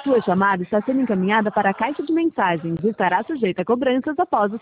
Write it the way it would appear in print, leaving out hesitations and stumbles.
Sua chamada está sendo encaminhada para a caixa de mensagens e estará sujeita a cobranças após o